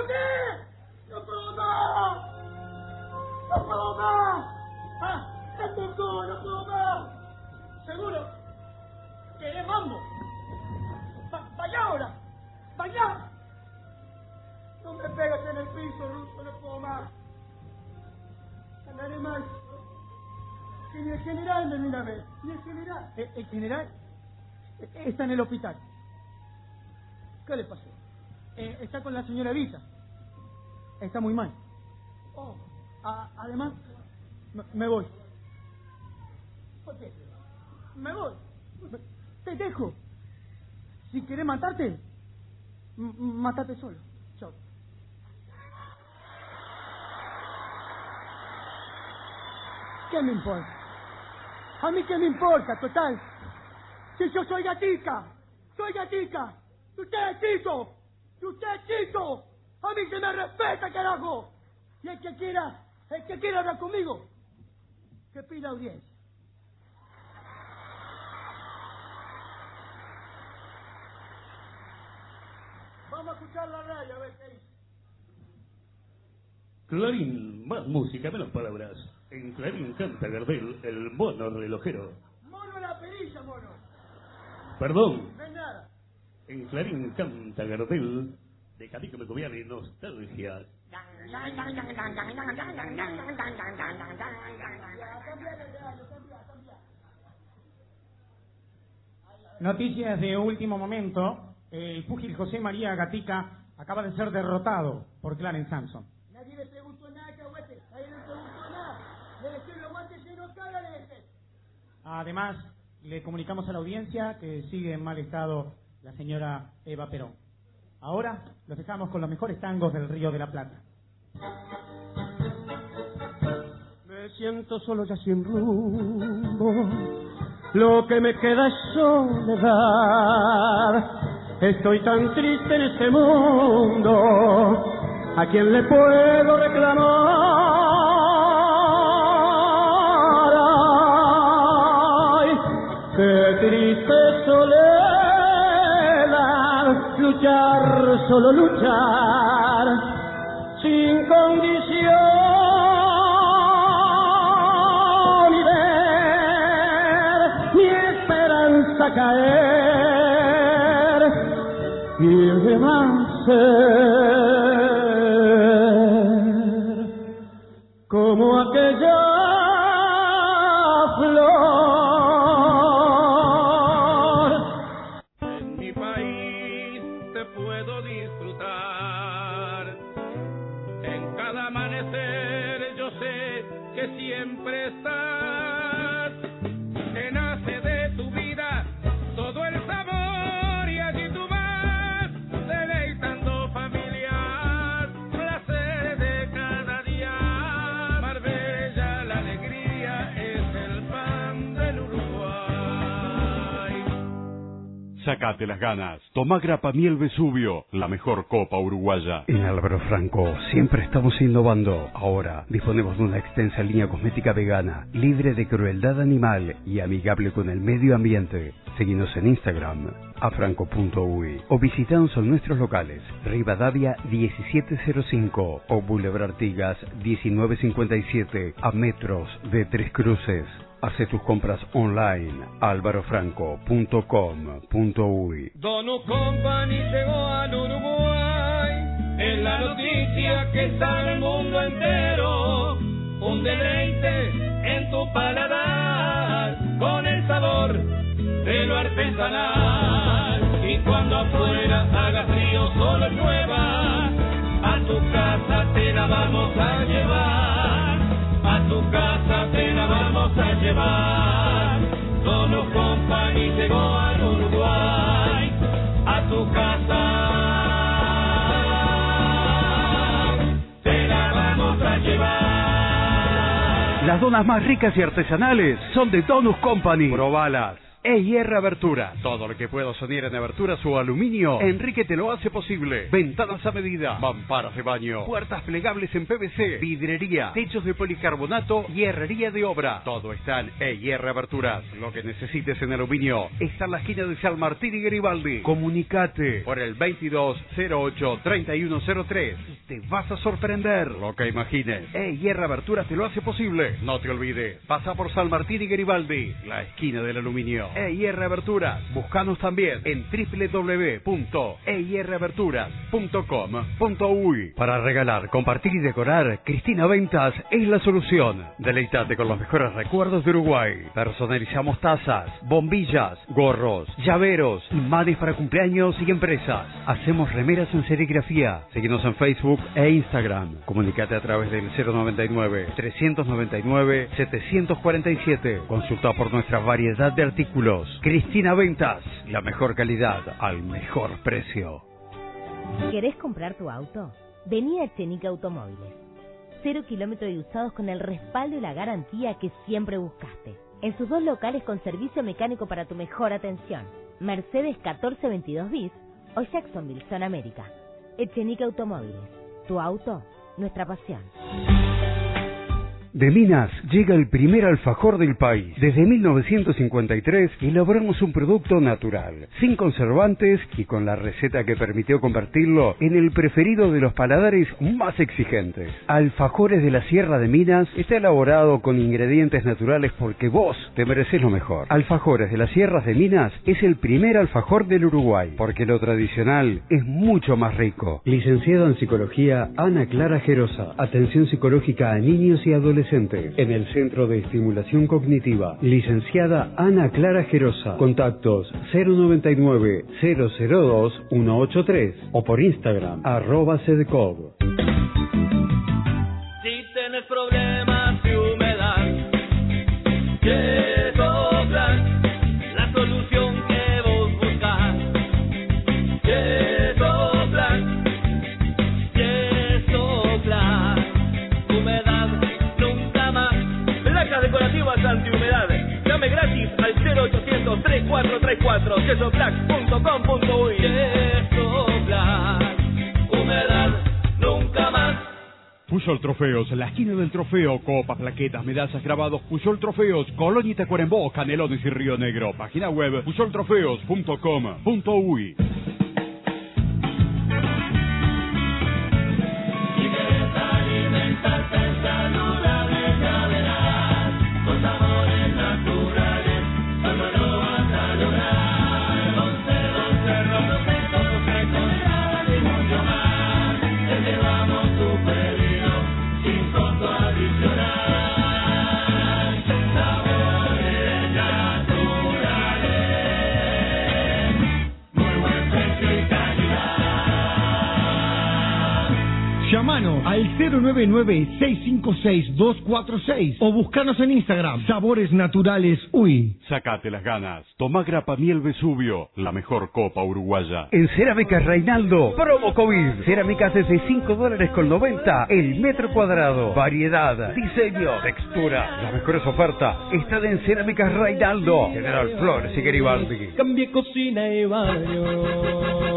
qué! ¡No puedo más! ¡No puedo más! ¡Ah! ¡Me tocó! ¡No puedo más! ¿Seguro? ¿Querés mambo? ¡Vaya ahora! ¡Vaya! No me pegas en el piso, Ruso, no puedo más. Andaré mal. Que ni el general me viene a ver. Ni el general. ¿El general? Está en el hospital. ¿Qué le pasó? Está con la señora Evita. Está muy mal. Oh, además, me voy. ¿Por qué? Me voy. Te dejo. Si querés matarte, mátate solo. Chao. ¿Qué me importa? ¿A mí qué me importa, total? Si yo soy Gatica. Soy Gatica. Usted es Tito. Usted es Tito. A mí se me respeta, carajo. Y el que quiera hablar conmigo, que pida audiencia. Vamos a escuchar la radio a ver qué dice. Clarín, más música, menos palabras. En Clarín canta Gardel, el mono relojero. Mono la perilla, mono. Perdón. No es nada. En Clarín canta Gardel, de Cadico Mecoviana y nostalgia. Noticias de último momento. El púgil José María Gatica acaba de ser derrotado por Clarence Sampson. Nadie le preguntó nada, cahuete. Nadie le preguntó nada. Le dejé los guantes llenos, cara, le dejé. Además, le comunicamos a la audiencia que sigue en mal estado la señora Eva Perón. Ahora los dejamos con los mejores tangos del Río de la Plata. Me siento solo ya sin rumbo, lo que me queda es soledad. Estoy tan triste en este mundo, ¿a quién le puedo reclamar? Ay, qué triste soledad, luchar, solo luchar, sin condición y ver mi esperanza caer y renacer como aquella flor. En mi país te puedo disfrutar. En cada amanecer yo sé que siempre estás. Que nace de tu vida todo el sabor y allí tú vas deleitando familias, placeres de cada día. Marbella, la alegría es el pan del Uruguay. Sácate las ganas. Tomá Grapa Miel Vesubio, la mejor copa uruguaya. En Álvaro Franco siempre estamos innovando. Ahora disponemos de una extensa línea cosmética vegana, libre de crueldad animal y amigable con el medio ambiente. Seguinos en Instagram, afranco.uy, o visitanos en nuestros locales, Rivadavia 1705 o Boulevard Artigas 1957, a metros de Tres Cruces. Hace tus compras online, alvarofranco.com.uy. Donu Company llegó al Uruguay, es la noticia que sale el mundo entero. Un deleite en tu paladar, con el sabor de lo artesanal. Y cuando afuera haga frío, solo llueva, a tu casa te la vamos a llevar. A tu casa te la vamos a llevar. Donu Company llegó al Uruguay, a tu casa te la vamos a llevar. Las donas más ricas y artesanales son de Donus Company. Probalas. EIR Aberturas. Todo lo que puedas soñar en aberturas o aluminio, Enrique te lo hace posible. Ventanas a medida, mamparas de baño, puertas plegables en PVC, vidrería, techos de policarbonato y herrería de obra. Todo está en EIR Aberturas. Lo que necesites en aluminio está en la esquina de San Martín y Garibaldi. Comunicate por el 2208-3103 y te vas a sorprender. Lo que imagines, EIR Aberturas te lo hace posible. No te olvides, pasa por San Martín y Garibaldi, la esquina del aluminio. EIR Aberturas. Búscanos también en www.eiraberturas.com.uy. Para regalar, compartir y decorar, Cristina Ventas es la solución. Deleitate con los mejores recuerdos de Uruguay. Personalizamos tazas, bombillas, gorros, llaveros, imanes para cumpleaños y empresas. Hacemos remeras en serigrafía. Síguenos en Facebook e Instagram. Comunicate a través del 099-399-747. Consulta por nuestra variedad de artículos. Cristina Ventas, la mejor calidad al mejor precio. ¿Querés comprar tu auto? Vení a Echenique Automóviles. 0 kilómetros de usados con el respaldo y la garantía que siempre buscaste. En sus 2 locales con servicio mecánico para tu mejor atención. Mercedes 1422 bis o Jacksonville, Zona América. Echenique Automóviles. Tu auto, nuestra pasión. De Minas llega el primer alfajor del país. Desde 1953 elaboramos un producto natural, sin conservantes y con la receta que permitió convertirlo en el preferido de los paladares más exigentes. Alfajores de la Sierra de Minas está elaborado con ingredientes naturales porque vos te mereces lo mejor. Alfajores de las Sierras de Minas es el primer alfajor del Uruguay, porque lo tradicional es mucho más rico. Licenciada en Psicología, Ana Clara Gerosa. Atención psicológica a niños y adolescentes en el Centro de Estimulación Cognitiva. Licenciada Ana Clara Gerosa. Contactos 099-002-183 o por Instagram @sedcov. Si tienes problemas de humedad, Yesoplan, la solución que vos buscas. Yesoplan, Yesoplan, humedad nunca más. Placas decorativas antihumedad. Llame gratis al 0800-3434, yesoplan.com.uy. Yesoplan, humedad nunca más. Puyol Trofeos, la esquina del trofeo, copas, plaquetas, medallas, grabados. Puyol Trofeos, Colonia y Tacuarembó, Canelones y Río Negro. Página web puyoltrofeos.com.uy. Llámanos al 099-656-246 o buscanos en Instagram, Sabores Naturales Uy. Sacate las ganas. Tomá grapa miel Vesubio, la mejor copa uruguaya. En Cerámicas Reinaldo, promo COVID. Cerámicas desde $5.90 el metro cuadrado. Variedad, diseño, textura. Las mejores ofertas están en Cerámicas Reinaldo, General Flores y Garibaldi. Cambie cocina y baño.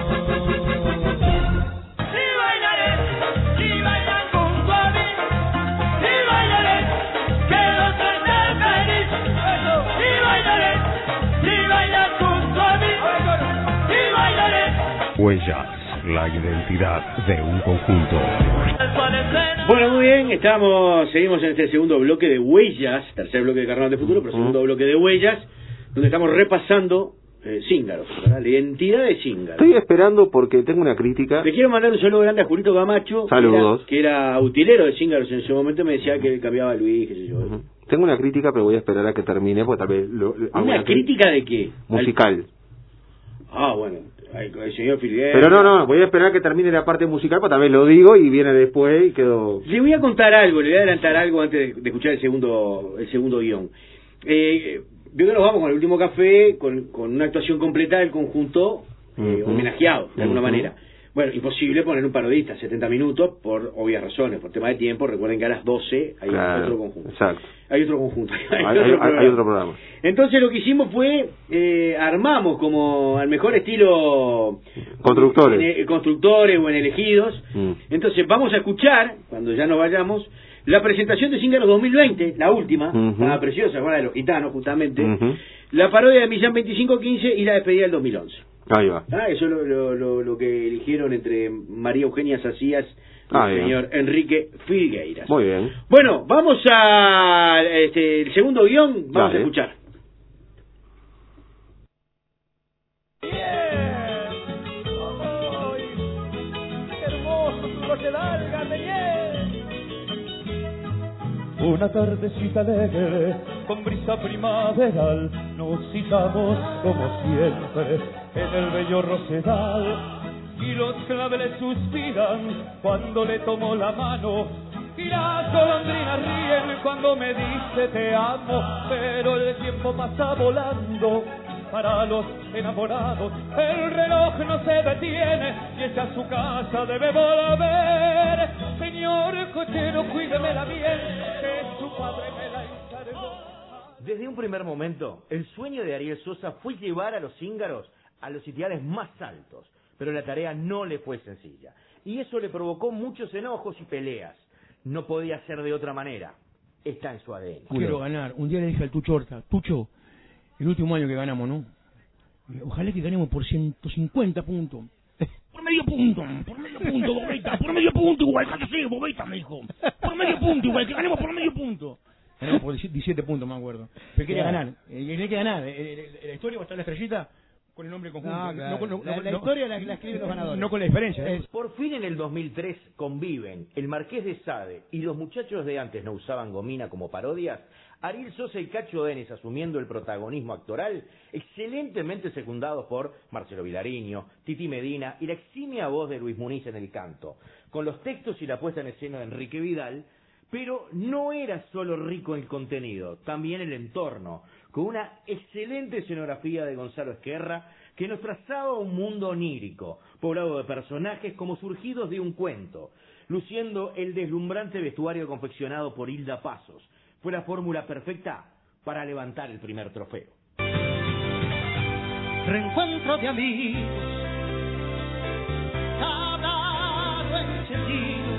Huellas, la identidad de un conjunto. Bueno, muy bien, seguimos en este segundo bloque de Huellas, tercer bloque de Carnaval de Futuro, pero segundo bloque de Huellas, donde estamos repasando Cíngaros, ¿verdad? La identidad de Cíngaros. Estoy esperando porque tengo una crítica. Le quiero mandar un saludo grande a Julito Camacho. Saludos. Que era utilero de Cíngaros en su momento, me decía que cambiaba a Luis, qué sé yo. Tengo una crítica, pero voy a esperar a que termine, porque tal vez... ¿Una crítica de qué? Musical. Bueno, el señor Filiberto. Pero no, voy a esperar a que termine la parte musical, pues también lo digo y viene después y quedo... Le voy a contar algo, le voy a adelantar algo antes de escuchar el segundo guión. Vio que nos vamos con el último café, con una actuación completa del conjunto homenajeado, de alguna manera. Bueno, imposible poner un parodista 70 minutos por obvias razones, por tema de tiempo. Recuerden que a las 12 hay otro conjunto. Exacto. Hay otro conjunto. Hay otro programa. Entonces lo que hicimos fue, armamos como al mejor estilo... Constructores o en elegidos. Entonces vamos a escuchar, cuando ya nos vayamos, la presentación de Cíngaros 2020, la última, estaba preciosa, de los gitanos justamente, la parodia de Millán 2515 y la despedida del 2011. Ahí va. Eso es lo que eligieron entre María Eugenia Sacías y el señor Enrique Filgueiras. Muy bien. Bueno, vamos a el segundo guión, vamos a escuchar. Una tardecita alegre, con brisa primaveral, nos citamos como siempre en el bello rosedal. Y los claveles suspiran cuando le tomo la mano, y las golondrinas ríen cuando me dice te amo, pero el tiempo pasa volando. Para los enamorados el reloj no se detiene y ella a su casa debe volver. Señor cochero, cuídemela bien, que su padre me la encargó. Desde un primer momento, el sueño de Ariel Sosa fue llevar a los Cíngaros a los sitiales más altos, pero la tarea no le fue sencilla, y eso le provocó muchos enojos y peleas. No podía ser de otra manera. Está en su ADN. Quiero ganar. Un día le dije al Tucho Horta, Tucho, el último año que ganamos, ¿no? Ojalá que ganemos por 150 puntos. Por medio punto, Bobeta, por medio punto igual, cállate, Bobeta, me dijo. Por medio punto igual, que ganemos por medio punto. Ganamos por 17 puntos, me acuerdo. Pero quería ganar, hay que ganar. La historia va a estar la estrellita con el nombre conjunto. La historia la escriben los ganadores. No con la diferencia. Por fin en el 2003 conviven el Marqués de Sade y los muchachos de antes no usaban gomina como parodias. Ariel Sosa y Cacho Denis asumiendo el protagonismo actoral, excelentemente secundados por Marcelo Vilariño, Titi Medina y la eximia voz de Luis Muniz en el canto, con los textos y la puesta en escena de Enrique Vidal. Pero no era solo rico el contenido, también el entorno, con una excelente escenografía de Gonzalo Esquerra que nos trazaba un mundo onírico, poblado de personajes como surgidos de un cuento, luciendo el deslumbrante vestuario confeccionado por Hilda Pasos. Fue la fórmula perfecta para levantar el primer trofeo. Reencuentro de amigos, hablado encendido,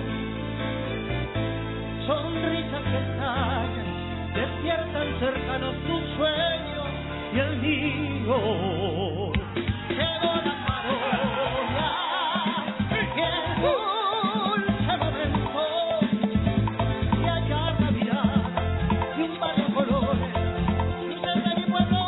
sonrisas que estallan, despiertan cercanos tu sueño y el mío. Quedó la parodia y el dulce momento de hallar Navidad y un par de colores y desde mi pueblo.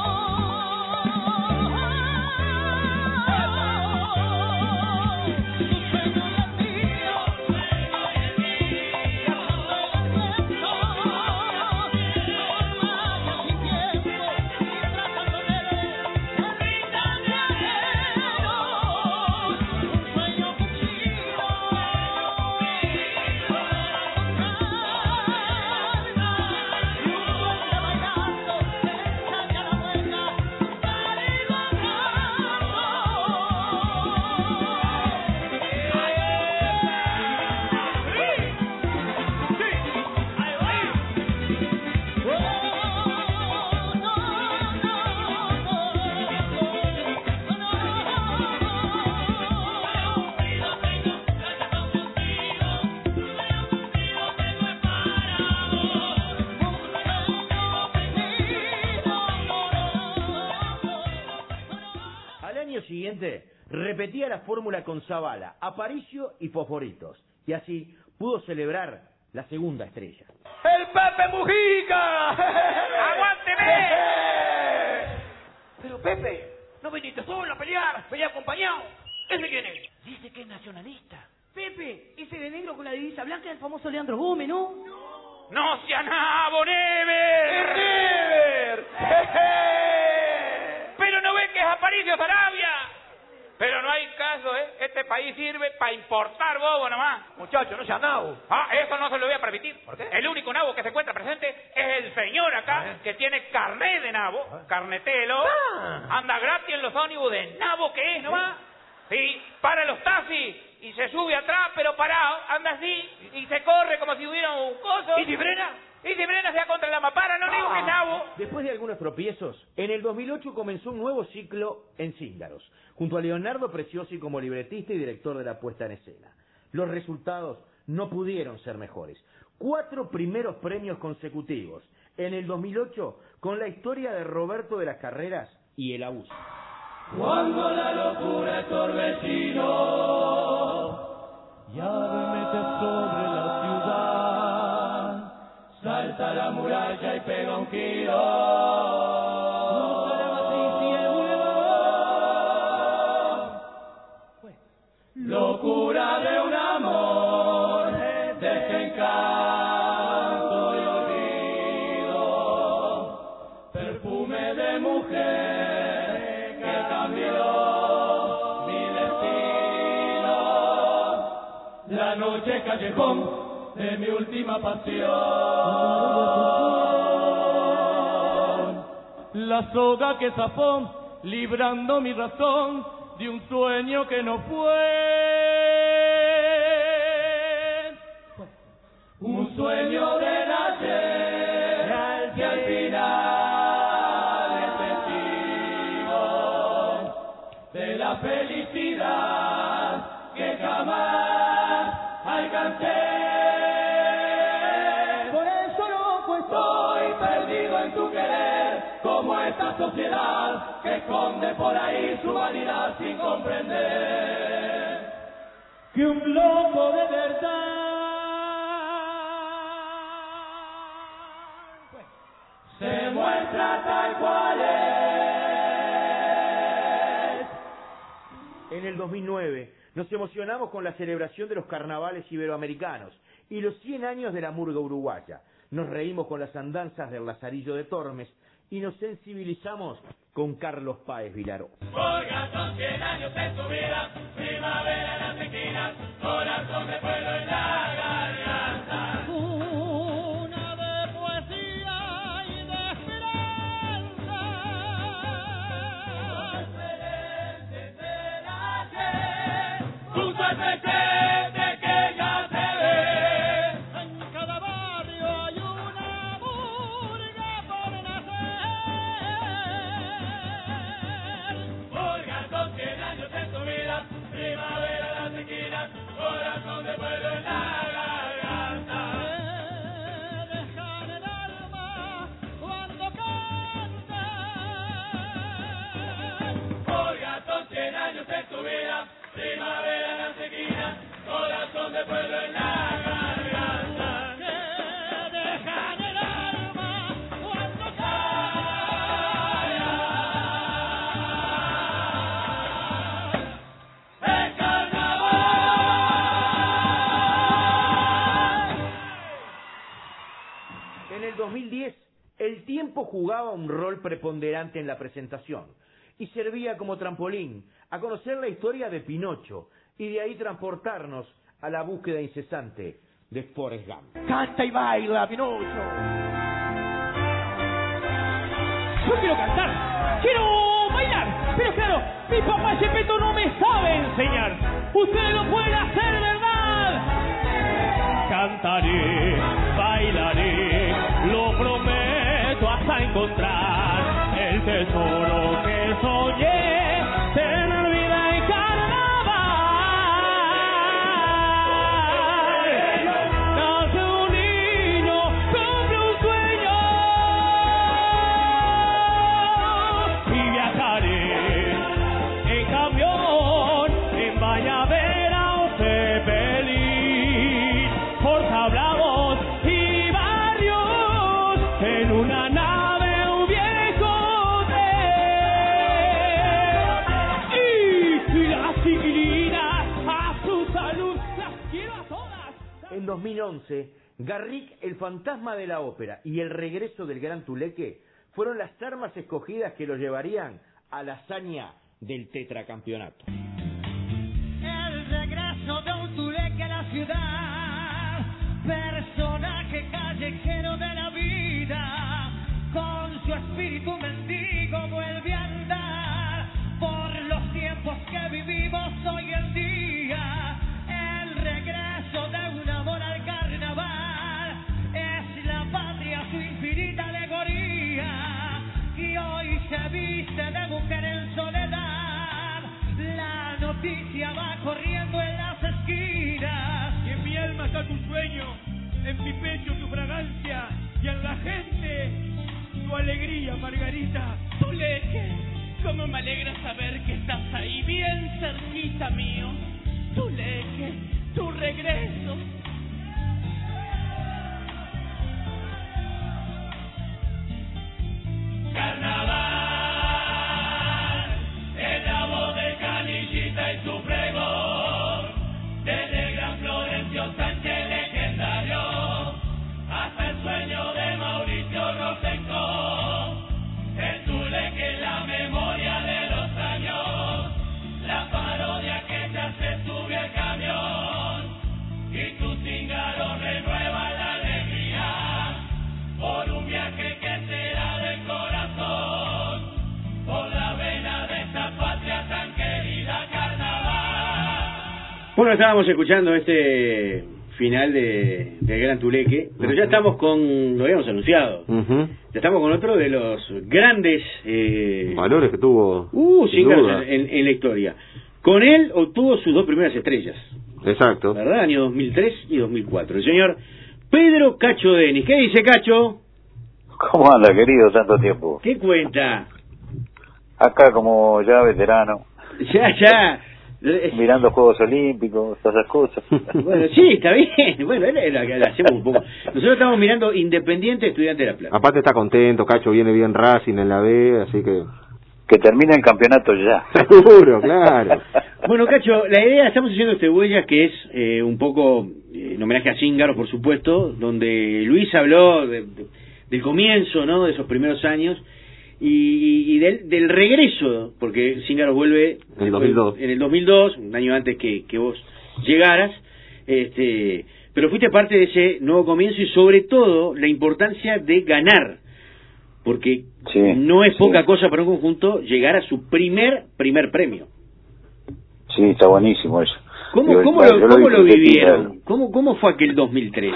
Repetía la fórmula con Zavala, Aparicio y Fosforitos, y así pudo celebrar la segunda estrella. ¡El Pepe Mujica! ¡Aguánteme! Pero Pepe, no viniste solo a pelear, venía acompañado. ¿Ese quién es? Dice que es nacionalista. Pepe, ese de negro con la divisa blanca es el famoso Leandro Gómez, ¿no? ¡No sea nabo, Never! ¡Es Never! ¡Pero no ven que es Aparicio Sarabia! Pero no hay caso, ¿eh? Este país sirve para importar bobo nomás. Muchacho, no sea nabo. Eso no se lo voy a permitir. ¿Por qué? El único nabo que se encuentra presente es el señor acá, que tiene carnet de nabo, carnetelo. Anda gratis en los ónibus de nabo que es nomás. Sí, para los taxis y se sube atrás, pero parado, anda así y se corre como si hubiera un coso. ¿Y si frena? Y si frena sea contra la mampara, no digo que nabo. Después de algunos tropiezos, en el 2008 comenzó un nuevo ciclo en Cíngaros, junto a Leonardo Preciosi como libretista y director de la puesta en escena. Los resultados no pudieron ser mejores. 4 primeros premios consecutivos. En el 2008, con la historia de Roberto de las Carreras y El Abuso. Cuando la locura es torbellino y arremete sobre la ciudad, salta la muralla y pega un giro, cruza la matriz y el bulevar. Locura de un amor, desencanto y olvido, perfume de mujer que cambió mi destino, la noche callejón de mi última pasión, la soga que zafó librando mi razón de un sueño que no fue, un sueño del ayer que al final es testigo de la felicidad que jamás alcancé. Por eso loco estoy perdido en tu querer, como esta sociedad que esconde por ahí su vanidad sin comprender que un loco de verdad se muestra tal cual es. En el 2009 nos emocionamos con la celebración de los carnavales iberoamericanos y los 100 años de la murga uruguaya. Nos reímos con las andanzas del Lazarillo de Tormes y nos sensibilizamos con Carlos Páez Vilaró. Porque son 100 años en tu vida, primavera en las esquinas, corazón de pueblo en la garganta. Una de poesía y de esperanza, excelente del ayer, junto al presente que ya se ve. En cada barrio hay una murga por nacer. Murga son 100 años en tu vida, primavera en las esquinas, corazón de pueblo en la garganta. Me dejan el alma cuando cantan. Murga son 100 años en tu vida, primavera en las esquinas, corazón de pueblo en la garganta. Me dejan el alma cuando cantan. El carnaval. En el 2010, el tiempo jugaba un rol preponderante en la presentación y servía como trampolín a conocer la historia de Pinocho y de ahí transportarnos a la búsqueda incesante de Forrest Gump. Canta y baila, Pinocho. Yo quiero cantar, quiero bailar, pero claro, mi papá Chepeto no me sabe enseñar. Usted lo puede hacer, ¿verdad? Cantaré, bailaré, lo prometo hasta encontrar el tesoro que soñé, tener vida en carnaval. Nace un niño, cumple un sueño y viajaré en camión, en bañadera o Zeppelin, por tablados y barrios, en una nave un viejo tren. Y las chiquilinas a su salud las quiero a todas. En 2011, Garrick, el fantasma de la ópera y el regreso del Gran Tuleque fueron las armas escogidas que lo llevarían a la hazaña del tetracampeonato. El regreso de un Tuleque a la ciudad, personaje callejero de la vida, con su espíritu mendigo vuelve a andar por los tiempos que vivimos tu sueño, en mi pecho tu fragancia y en la gente tu alegría, Margarita. Tuleque, cómo me alegra saber que estás ahí bien cerquita mío. Tuleque, tu regreso. Carnaval, es la voz de Canillita y su pregón, desde Gran Florencio Sánchez legendario, hasta el sueño de Mauricio Rosenco, el Tuleque es la memoria de los años, la parodia que ya se sube al camión, y tu cíngaro renueva la alegría, por un viaje que será del corazón, por la vena de esta patria tan querida, carnaval. Bueno, estábamos escuchando este final de Gran Tuleque, pero ya estamos con, lo habíamos anunciado, ya estamos con otro de los grandes valores que tuvo cíngaros en la historia. Con él obtuvo sus 2 primeras estrellas. Exacto. ¿Verdad? Año 2003 y 2004. El señor Pedro Cacho Denis. ¿Qué dice, Cacho? ¿Cómo anda, querido, tanto tiempo? ¿Qué cuenta? Acá como ya veterano. Ya. Mirando Juegos Olímpicos, todas esas cosas. Bueno, sí, está bien. Bueno, la hacemos un poco. Nosotros estamos mirando Independiente Estudiante de La Plata. Aparte está contento, Cacho, viene bien Racing en la B, así que... Que termine el campeonato ya. Seguro, claro. Bueno, Cacho, la idea, estamos haciendo este Huellas que es un poco en homenaje a Cíngaro, por supuesto, donde Luis habló del comienzo, ¿no?, de esos primeros años, y del regreso, porque Cíngaro vuelve en el 2002, un año antes que vos llegaras, pero fuiste parte de ese nuevo comienzo y sobre todo la importancia de ganar, porque no es poca cosa para un conjunto llegar a su primer premio. Sí, está buenísimo eso. ¿Cómo lo vivieron? ¿Cómo fue aquel 2003?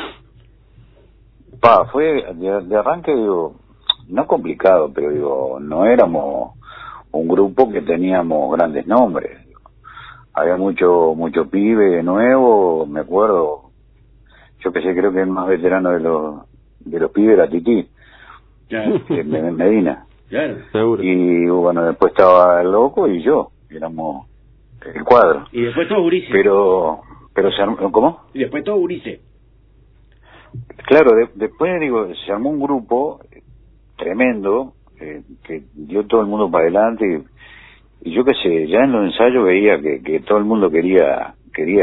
Fue de arranque, digo, no complicado, pero digo, no éramos un grupo que teníamos grandes nombres. Había mucho pibe nuevo, me acuerdo, yo que sé, creo que el más veterano de los pibes era Tití. Claro. En Medina. Claro. Seguro. Y bueno, después estaba el Loco y yo, éramos el cuadro. Y después todo Urice. Pero se armó, ¿cómo? Y después todo Urice. Claro, después digo, se armó un grupo tremendo, que dio todo el mundo para adelante, y yo qué sé, ya en los ensayos veía que todo el mundo quería.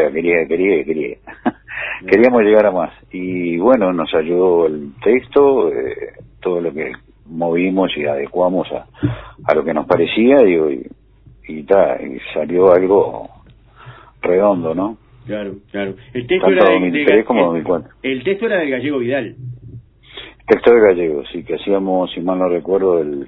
Queríamos llegar a más. Y bueno, nos ayudó el texto, todo lo que movimos y adecuamos a lo que nos parecía, digo, y salió algo redondo, ¿no? Claro. El texto tanto era 2003 como 2004. El texto era del Gallego Vidal. Texto de Gallego, sí, que hacíamos, si mal no recuerdo, el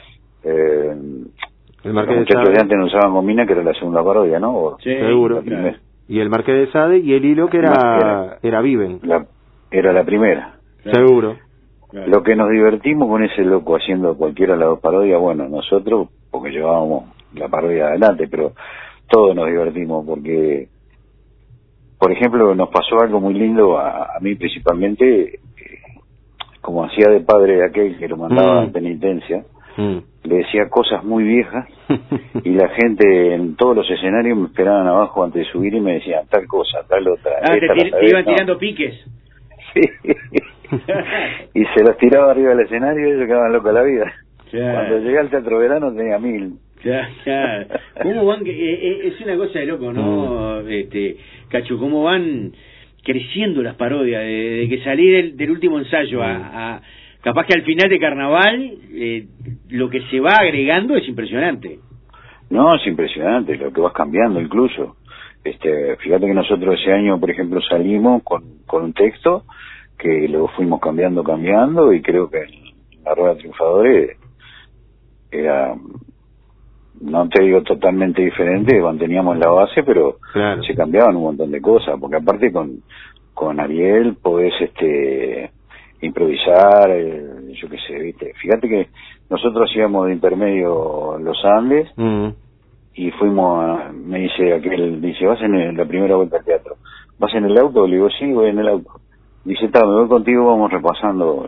Marqués de Sade. De antes no usaban gomina, que era la segunda parodia, ¿no? Sí, seguro. Claro. Y el Marqués de Sade y el hilo que era Viven. Era la primera. Claro. Seguro. Claro. Lo que nos divertimos con ese loco haciendo cualquiera de las 2 parodias, bueno, nosotros, porque llevábamos la parodia adelante, pero todos nos divertimos porque, por ejemplo, nos pasó algo muy lindo a mí principalmente, como hacía de padre de aquel que lo mandaba a penitencia, le decía cosas muy viejas y la gente en todos los escenarios me esperaban abajo antes de subir y me decían tal cosa, tal otra. Te iban tirando piques. Sí. Y se los tiraba arriba del escenario y ellos quedaban locos la vida. Claro. Cuando llegué al Teatro Verano tenía 1000. Claro. ¿Cómo van? Es una cosa de loco, ¿no? Cacho, ¿cómo van creciendo las parodias? De que salí del último ensayo a capaz que al final de Carnaval, lo que se va agregando es impresionante. No, es impresionante lo que vas cambiando incluso. Fíjate que nosotros ese año, por ejemplo, salimos con un texto que luego fuimos cambiando y creo que en la Rueda de Triunfadores era, no te digo totalmente diferente, manteníamos la base, pero claro, se cambiaban un montón de cosas, porque aparte con Ariel podés improvisar, yo qué sé, ¿viste? Fíjate que nosotros hacíamos de intermedio los Andes y fuimos me dice, vas en la primera vuelta al teatro, ¿vas en el auto? Le digo, sí, voy en el auto. Dice, me voy contigo, vamos repasando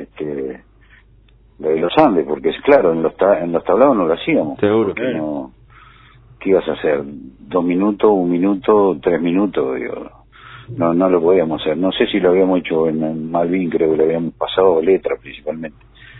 lo de los Andes, porque es claro, en los tablados no lo hacíamos. Seguro. No, ¿qué ibas a hacer? 2 minutos, 1 minuto, 3 minutos, digo. No lo podíamos hacer. No sé si lo habíamos hecho en Malvin, creo que lo habíamos pasado letra principalmente.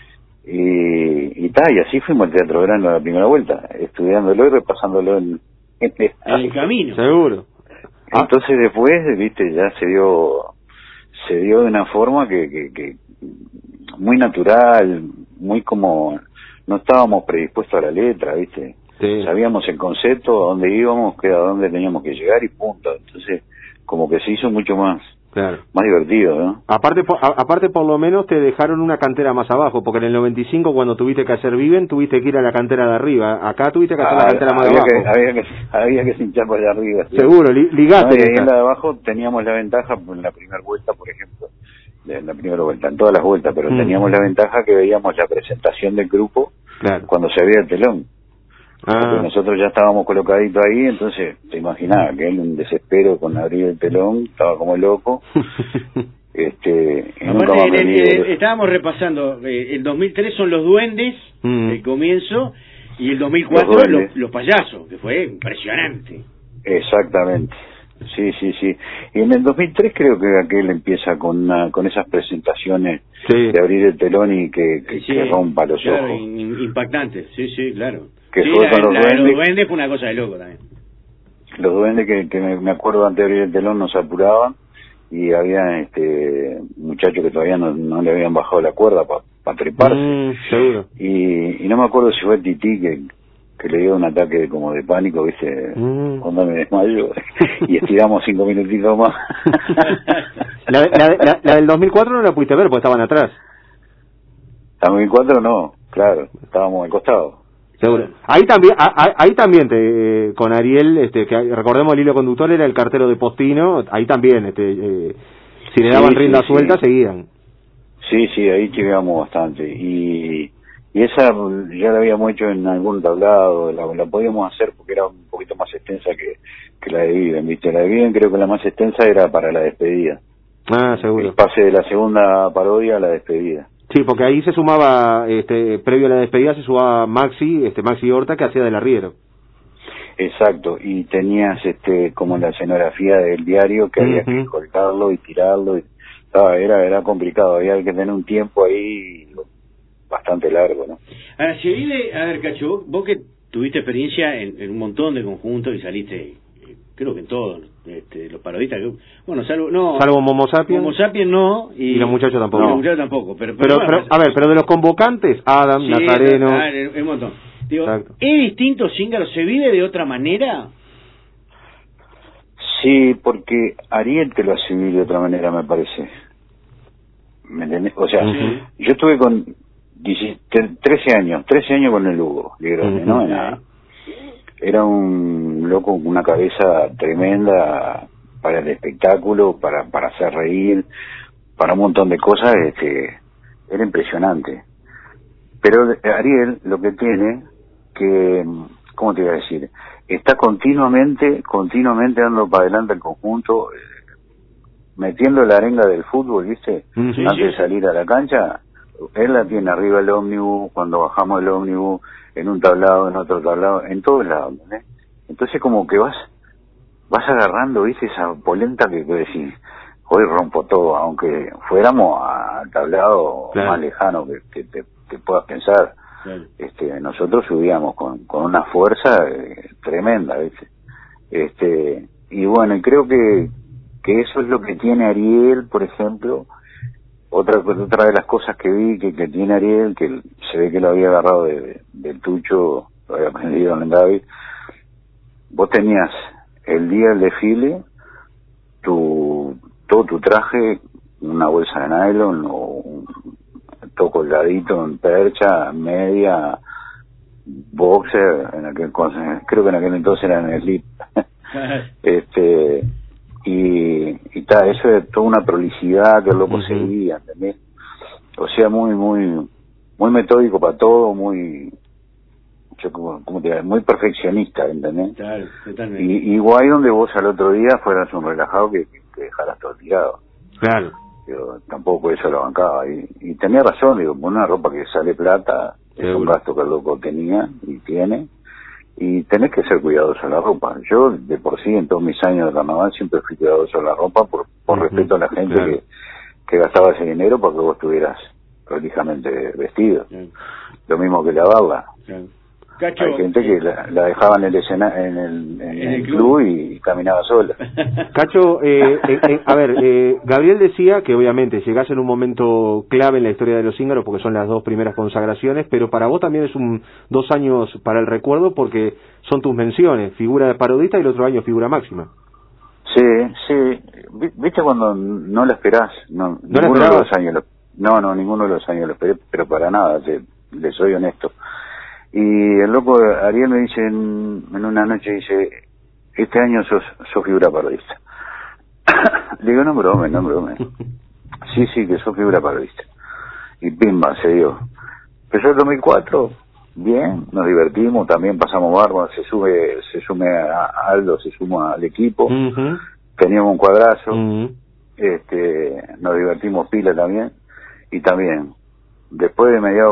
Y así fuimos al Teatro Verano la primera vuelta, estudiándolo y repasándolo en el camino. Seguro. Entonces después, viste, ya se dio de una forma que muy natural, muy como no estábamos predispuestos a la letra, viste. Sí. Sabíamos el concepto, a dónde íbamos, a dónde teníamos que llegar y punto. Entonces, como que se hizo mucho más divertido, ¿no? Aparte por lo menos te dejaron una cantera más abajo, porque en el 95 cuando tuviste que hacer Viven, tuviste que ir a la cantera de arriba. Acá tuviste que hacer la cantera más de abajo. Había que cinchar por allá arriba. ¿Sí? Seguro, ligate. Y ahí en la de abajo teníamos la ventaja, en la primera vuelta, por ejemplo, en la primera vuelta, en todas las vueltas, pero teníamos la ventaja que veíamos la presentación del grupo cuando se abría el telón. Porque nosotros ya estábamos colocaditos ahí, entonces te imaginabas que él un desespero con abrir el telón, estaba como loco. Estábamos repasando, el 2003 son los duendes, el comienzo, y el 2004 los payasos, que fue impresionante. Exactamente. Sí. Y en el 2003 creo que aquel empieza con esas presentaciones de abrir el telón y que rompa los ojos. Impactantes, sí, claro. Que fue con los duendes fue una cosa de loco también. Los duendes que me acuerdo antes de abrir el telón nos apuraban y había muchachos que todavía no le habían bajado la cuerda para treparse. Seguro. Y no me acuerdo si fue el Tití que le dio un ataque como de pánico, viste, cuando me desmayo, y estiramos 5 minutitos más. la del 2004 no la pudiste ver porque estaban atrás. La 2004 no, claro, estábamos al costado. Seguro. Ahí también con Ariel, que recordemos el hilo conductor era el cartero de Postino, ahí también, si le daban rienda suelta seguían. Sí, ahí chiveamos bastante y esa ya la habíamos hecho en algún tablado, la podíamos hacer porque era un poquito más extensa que la de Viven, viste, la de Viven creo que la más extensa era para la despedida. Seguro. El pase de la segunda parodia a la despedida. Sí, porque ahí se sumaba, previo a la despedida se sumaba Maxi Horta, que hacía del arriero. Exacto, y tenías como la escenografía del diario que había que cortarlo y tirarlo, era complicado, había que tener un tiempo ahí bastante largo, ¿no? Ahora, si vive, a ver, Cacho, vos que tuviste experiencia en un montón de conjuntos y saliste, creo que en todos, los parodistas, bueno, salvo Momo Sapiens. Momo Sapiens no, y los muchachos tampoco. Y los muchachos tampoco, pero a ver, pero de los convocantes, Adam, sí, Nazareno. Un montón. Digo, ¿es distinto Zíngaro? ¿Se vive de otra manera? Sí, porque Ariel te lo hace vivir de otra manera, me parece. ¿Me entendés? O sea, yo estuve con 13 años con el Hugo, ¿no? Era un loco con una cabeza tremenda para el espectáculo, para hacer reír, para un montón de cosas, era impresionante. Pero Ariel lo que tiene, que, ¿cómo te iba a decir? Está continuamente dando para adelante el conjunto, metiendo la arenga del fútbol, ¿viste? Antes de salir a la cancha, él la tiene arriba el ómnibus, cuando bajamos el ómnibus, en un tablado, en otro tablado, en todos lados, ¿eh? Entonces como que vas agarrando, ¿viste? Esa polenta que decís, hoy rompo todo, aunque fuéramos al tablado más lejano que te puedas pensar. Nosotros subíamos con una fuerza tremenda, ¿viste? Y bueno, y creo que eso es lo que tiene Ariel, por ejemplo. Otra de las cosas que vi que tiene Ariel, que se ve que lo había agarrado del Tucho, lo había aprendido en David. Vos tenías el día del desfile, todo tu traje, una bolsa de nylon, o todo colgadito en percha, media, boxer, creo que en aquel entonces era en el slip. Eso es toda una prolicidad que el loco seguía, ¿entendés? O sea, muy metódico para todo, muy ¿cómo te digo? Muy perfeccionista, ¿entendés? Claro, totalmente. Y igual donde vos al otro día fueras un relajado que dejaras todo tirado. Claro. Yo tampoco eso lo bancaba. Y tenía razón, digo, una ropa que sale plata, es un gasto que el loco tenía y tiene. Y tenés que ser cuidadoso en la ropa. Yo, de por sí, en todos mis años de carnaval, siempre fui cuidadoso en la ropa por respeto a la gente que gastaba ese dinero para que vos estuvieras prolijamente vestido. Lo mismo que lavarla. Cacho, hay gente que la dejaba en el club y caminaba sola. Cacho, a ver, Gabriel decía que obviamente llegás en un momento clave en la historia de los Cíngaros porque son las 2 primeras consagraciones, pero para vos también es 2 años para el recuerdo porque son tus menciones, figura de parodista y el otro año figura máxima. Sí. ¿Viste cuando no la esperás? No ninguno de los años ninguno de los años lo esperé, pero para nada, le soy honesto. Y el loco Ariel me dice en una noche, dice, este año sos figura parodista. Le digo, no brome. Sí, que sos figura parodista. Y pimba, se dio. Empezó el 2004, bien, nos divertimos, también pasamos bárbaro, se sume a Aldo, se suma al equipo, teníamos un cuadrazo, nos divertimos pila también, y también, después de mediado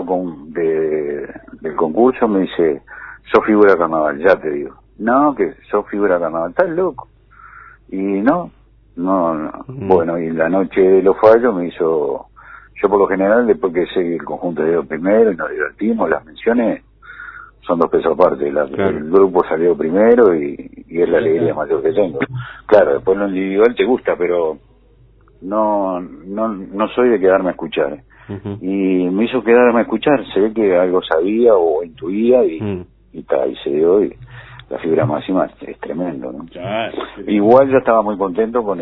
del concurso me dice, sos figura de carnaval, ya te digo. No, que sos figura de carnaval, estás loco. Y no. Bueno, y la noche de los fallos me hizo, yo por lo general, después que seguí el conjunto de primero y nos divertimos, las menciones son 2 pesos aparte, el grupo salió primero y es la alegría mayor que tengo. Claro, después lo individual te gusta, pero no soy de quedarme a escuchar. Y me hizo quedarme a escuchar, se ve que algo sabía o intuía y se dio, y la figura máxima es tremendo, ¿no? Igual yo estaba muy contento con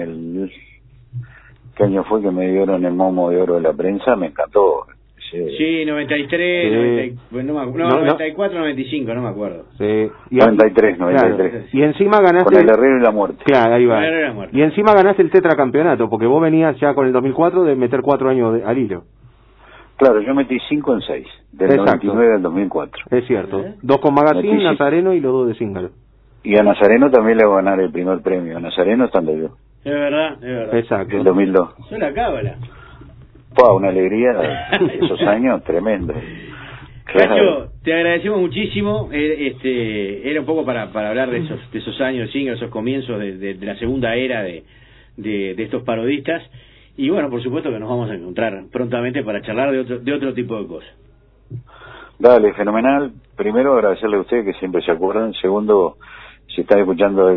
¿qué año fue que me dieron el Momo de Oro de la prensa? Me encantó. Sí, 93, 94, 95, no me acuerdo. Sí. 93. Claro. Y encima ganaste... Con el Herrero y la Muerte. Claro, ahí va. Y encima ganaste el tetracampeonato, porque vos venías ya con el 2004 de meter 4 años al hilo. Claro, yo metí 5 en 6, del 99 al 2004. Es cierto. 2 con Magazine, Nazareno y los 2 de Cíngaro. Y a Nazareno también le voy a ganar el primer premio. A Nazareno estando yo. Es verdad. Exacto. En 2002. Es la cábala. Una alegría esos años, tremendo. Cacho, te agradecemos muchísimo. Era un poco para hablar de esos años, esos comienzos de la segunda era de estos parodistas. Y bueno, por supuesto que nos vamos a encontrar prontamente para charlar de otro tipo de cosas. Dale, fenomenal. Primero, agradecerle a ustedes que siempre se acuerdan. Segundo, si están escuchando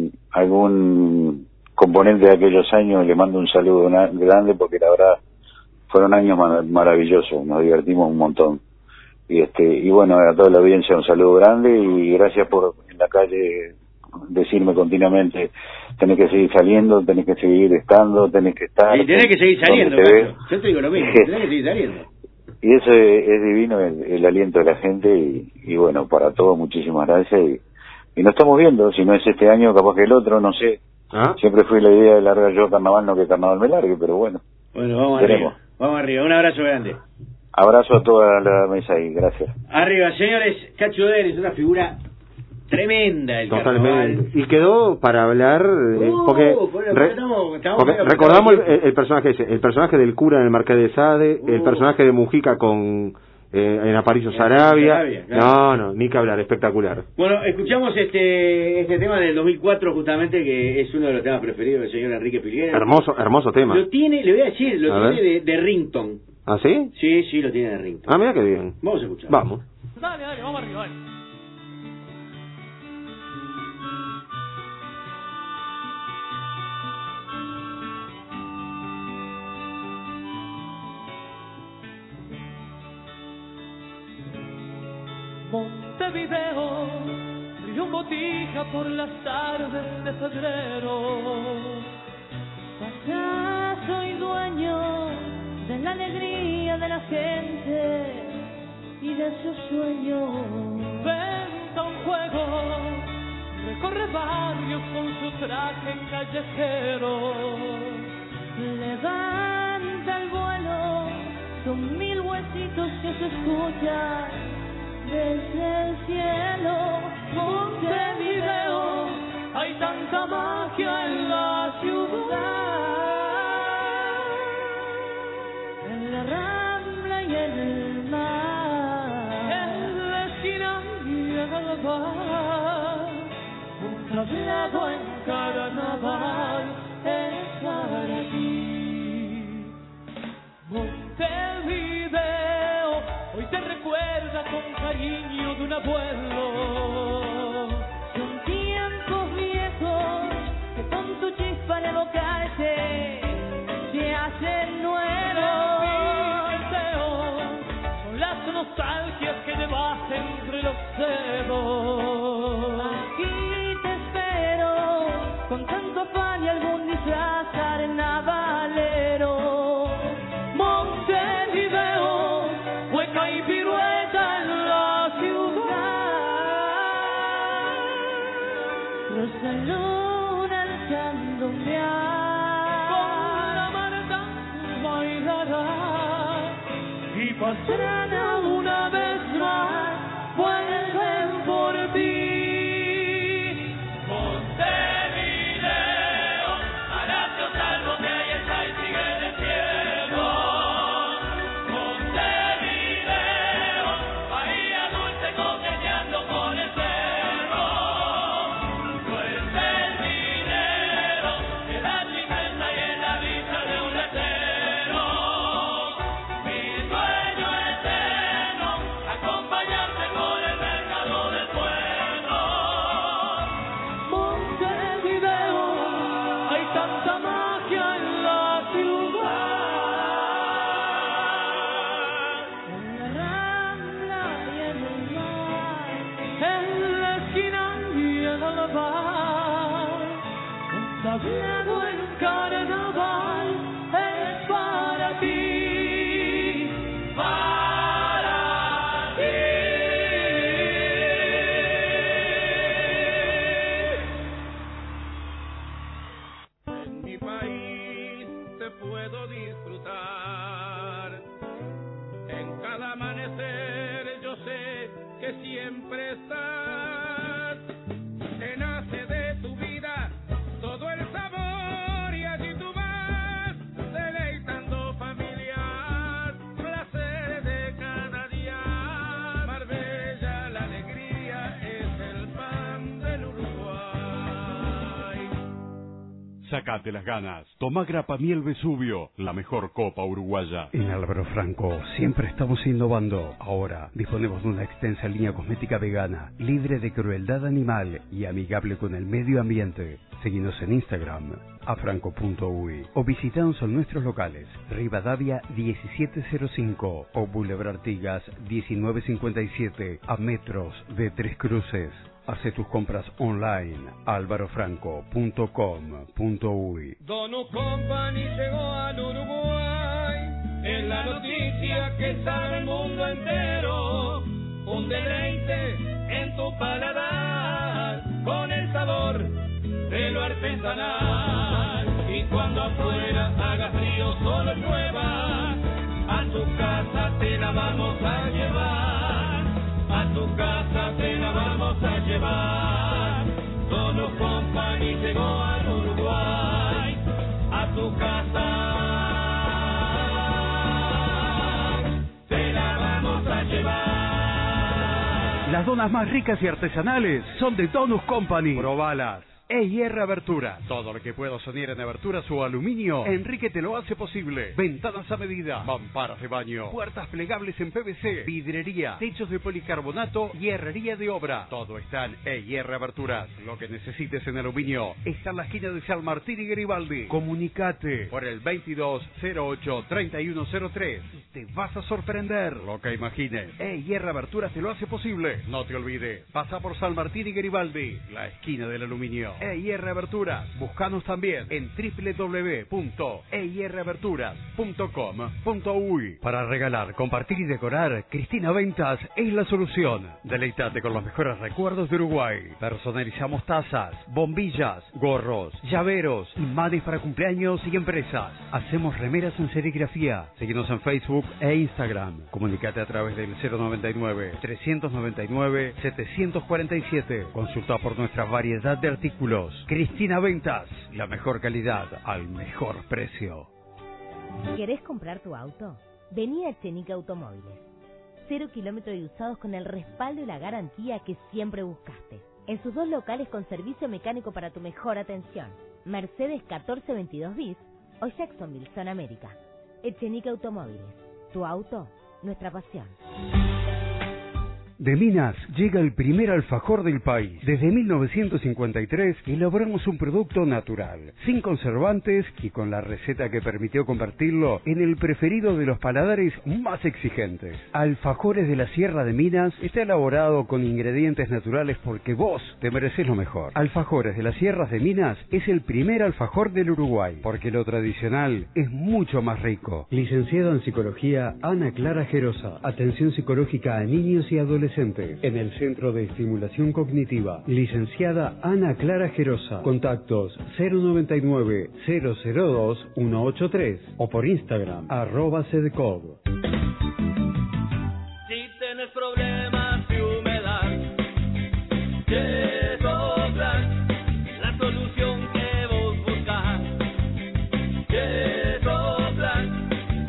algún componente de aquellos años, le mando un saludo grande porque la verdad fueron años maravillosos, nos divertimos un montón. Y bueno, a toda la audiencia un saludo grande y gracias por en la calle decirme continuamente, tenés que seguir saliendo, tenés que seguir estando, tenés que estar. Y tenés que seguir saliendo, Cacho. Yo te digo lo mismo, tenés que seguir saliendo. Y eso es divino, el aliento de la gente y bueno, para todos muchísimas gracias y nos estamos viendo, si no es este año, capaz que el otro, no sé. Siempre fue la idea de largar yo carnaval, no que carnaval me largue, pero bueno. Bueno, vamos arriba, un abrazo grande. Abrazo a toda la mesa y gracias. Arriba, señores, Cacho Denis, una figura tremenda del carnaval. Y quedó para hablar porque recordamos el personaje ese, el personaje del cura en el Marqués de Sade, el personaje de Mujica en Aparicio Sarabia. Claro. No, ni que hablar, espectacular. Bueno, escuchamos este tema del 2004 justamente, que es uno de los temas preferidos del señor Enrique Pilguera. Hermoso tema. Lo tiene, le voy a decir, tiene de ringtone. ¿Ah, sí? Sí, lo tiene de ringtone. Ah, mira qué bien. Vamos a escuchar. Vamos. Dale, vamos arriba, dale. Montevideo, río Botija por las tardes de febrero. Ya soy dueño de la alegría de la gente y de sus sueños. Venta un juego, recorre barrios con su traje callejero. Levanta el vuelo, son 1000 huesitos que se escuchan desde el cielo. Montevideo, hay tanta magia en la ciudad, en la Rambla y en el mar, en la esquina y en el bar, un tablado en carnaval es para ti. Montevideo, hoy te recuerda con cariño de un abuelo. Son tiempos viejos que con tu chispa al evocarse se hacen nuevos. Son las nostalgias que llevas entre los dedos. Aquí te espero con tanto afán y algún disfraz carnavalero. Montevideo, hueca y pirueta en la ciudad, rosa luna al candombear, con la Marta bailará y pasarán una vez más, vuelven por ti. Montevideo, Palacio Salvo que ahí está y sigue en el cielo. Montevideo, Bahía Dulce coqueteando con el cerro. Suelta el dinero, que da tristeza y en la vista de un letero. Mi sueño eterno, acompañarte por el mercado del pueblo. Montevideo, hay tanta magia en la ciudad, en la Rambla y en el mar, en la esquina y en el bar, un tablado en carnaval es para ti, para ti. En mi país te puedo disfrutar. En cada amanecer yo sé que siempre estás. Te nace de tu vida todo el sabor y allí tú vas deleitando familias, placeres de cada día. Marbella, la alegría es el pan del Uruguay. Sacate las ganas. Toma Grapa Miel Vesubio, la mejor copa uruguaya. En Álvaro Franco siempre estamos innovando. Ahora disponemos de una extensa línea cosmética vegana, libre de crueldad animal y amigable con el medio ambiente. Seguinos en Instagram, afranco.uy, o visitanos en nuestros locales, Rivadavia 1705 o Boulevard Artigas 1957, a metros de Tres Cruces. Hace tus compras online, alvarofranco.com.uy. Dono Company llegó al Uruguay, es la noticia que sabe el mundo entero. Un deleite en tu paladar, con el sabor de lo artesanal. Y cuando afuera haga frío, solo llueva, a tu casa te la vamos a llevar. A tu casa te la vamos a llevar. Dono Company llegó al Uruguay, a tu casa te la vamos a llevar. Las donas más ricas y artesanales son de Donus Company. Probalas. EIR Abertura. Todo lo que puedo soñar en aberturas o aluminio, Enrique te lo hace posible. Ventanas a medida, mamparas de baño, puertas plegables en PVC, vidrería, techos de policarbonato y herrería de obra. Todo está en EIR Aberturas. Lo que necesites en aluminio está en la esquina de San Martín y Garibaldi. Comunicate por el 2208-3103 y te vas a sorprender. Lo que imagines, EIR Aberturas te lo hace posible. No te olvides, pasa por San Martín y Garibaldi, la esquina del aluminio. EIR Aberturas. Búscanos también en www.eiraberturas.com.uy. Para regalar, compartir y decorar, Cristina Ventas es la solución. Deleítate con los mejores recuerdos de Uruguay. Personalizamos tazas, bombillas, gorros, llaveros, imanes para cumpleaños y empresas. Hacemos remeras en serigrafía. Síguenos en Facebook e Instagram. Comunicate a través del 099-399-747. Consulta por nuestra variedad de artículos. Cristina Ventas, la mejor calidad al mejor precio. ¿Querés comprar tu auto? Vení a Chenica Automóviles. 0 kilómetros de usados con el respaldo y la garantía que siempre buscaste. En sus 2 locales con servicio mecánico para tu mejor atención. Mercedes 1422 bis o Jacksonville, Zona América. Chenica Automóviles. Tu auto, nuestra pasión. De Minas llega el primer alfajor del país. Desde 1953 elaboramos un producto natural, sin conservantes y con la receta que permitió convertirlo en el preferido de los paladares más exigentes. Alfajores de la Sierra de Minas está elaborado con ingredientes naturales porque vos te mereces lo mejor. Alfajores de las Sierras de Minas es el primer alfajor del Uruguay, porque lo tradicional es mucho más rico. Licenciada en Psicología, Ana Clara Gerosa. Atención psicológica a niños y adolescentes. En el Centro de Estimulación Cognitiva, licenciada Ana Clara Gerosa. Contactos 099-002-183 o por Instagram @sedcog. Si tienes problemas de humedad, Yesoplan, la solución que vos buscás. Yesoplan,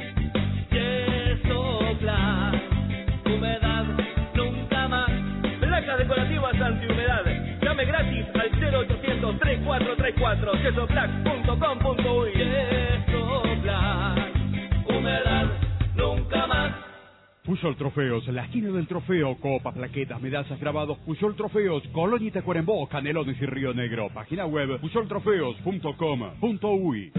Yesoplan, humedad nunca más. Placas decorativas antihumedad. Llame gratis al 0800-3434, yesoplan.com.uy. Yesoplan, humedad nunca más. Puyol Trofeos, la esquina del trofeo, copas, plaquetas, medallas, grabados, Puyol Trofeos, Colonia y Tacuarembó, Canelones y Río Negro. Página web puyoltrofeos.com.uy.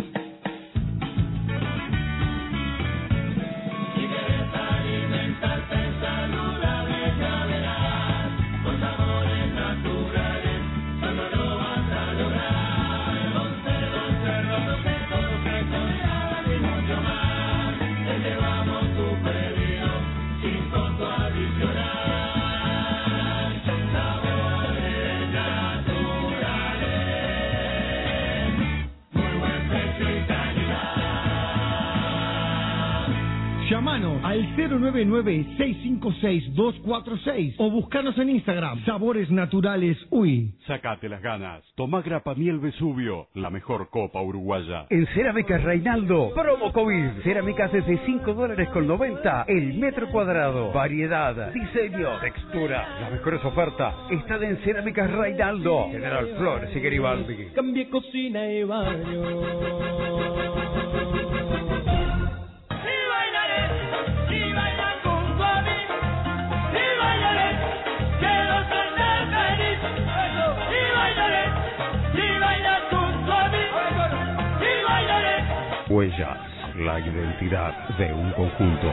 Llámanos al 099-656-246 o buscanos en Instagram, Sabores Naturales UI. Sacate las ganas. Tomá Grapa Miel Vesubio, la mejor copa uruguaya. En Cerámicas Reinaldo, promo COVID. Cerámicas desde $5.90 el metro cuadrado. Variedad, diseño, textura. Las mejores ofertas están en Cerámicas Reinaldo. General Flores y Garibaldi. Cambie cocina y baño. Huellas, la identidad de un conjunto.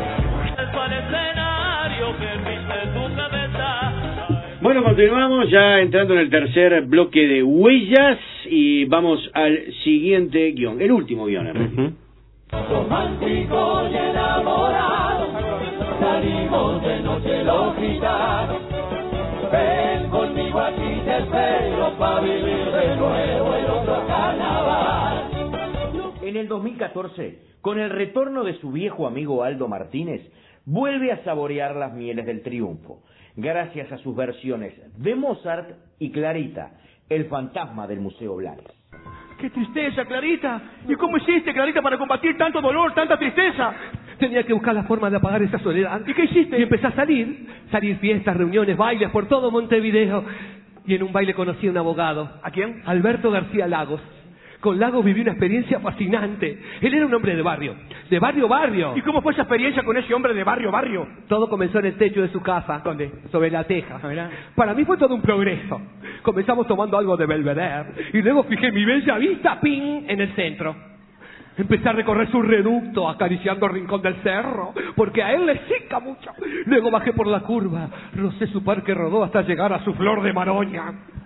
Bueno, continuamos ya entrando en el tercer bloque de Huellas y vamos al siguiente guión, el último guión en realidad. Romántico y enamorado, salimos de noche lógica. Ven conmigo aquí te espero para vivir de nuevo el otro carnaval. En el 2014, con el retorno de su viejo amigo Aldo Martínez, vuelve a saborear las mieles del triunfo, gracias a sus versiones de Mozart y Clarita, el fantasma del Museo Blanes. ¡Qué tristeza, Clarita! ¿Y cómo hiciste, Clarita, para combatir tanto dolor, tanta tristeza? Tenía que buscar la forma de apagar esa soledad. ¿Y qué hiciste? Y empecé a salir fiestas, reuniones, bailes por todo Montevideo. Y en un baile conocí a un abogado. ¿A quién? Alberto García Lagos. Con Lagos viví una experiencia fascinante. Él era un hombre de barrio. De barrio. ¿Y cómo fue esa experiencia con ese hombre de barrio? Todo comenzó en el techo de su casa. ¿Dónde? Sobre la teja. Para mí fue todo un progreso. Comenzamos tomando algo de Belvedere. Y luego fijé mi bella vista, ¡ping!, en el centro. Empecé a recorrer su reducto, acariciando el rincón del cerro, porque a él le seca mucho. Luego bajé por la curva, rocé su parque rodó hasta llegar a su flor de Maroña.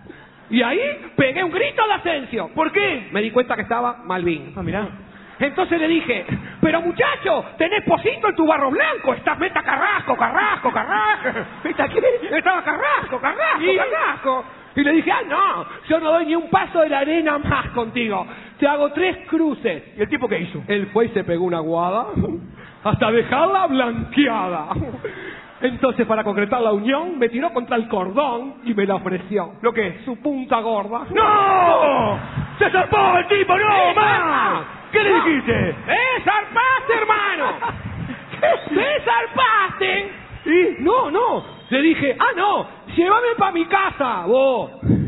Y ahí pegué un grito de Asensio. ¿Por qué? Me di cuenta que estaba Malvin. Ah, mirá. Entonces le dije, pero muchacho, tenés pocito en tu barro blanco, estás meta Carrasco. ¿Viste quién? Estaba Carrasco. Y le dije, no, yo no doy ni un paso de la arena más contigo. Te hago 3 cruces. ¿Y el tipo qué hizo? Él fue y se pegó una guada hasta dejarla blanqueada. Entonces, para concretar la unión, me tiró contra el cordón y me la ofreció. ¿Lo qué? Su punta gorda. ¡No! ¡Se zarpó el tipo! ¡No, más! ¿Qué le dijiste? ¡Zarpaste, hermano! ¡Se zarpaste! Y no. Le dije, no, llévame para mi casa, vos.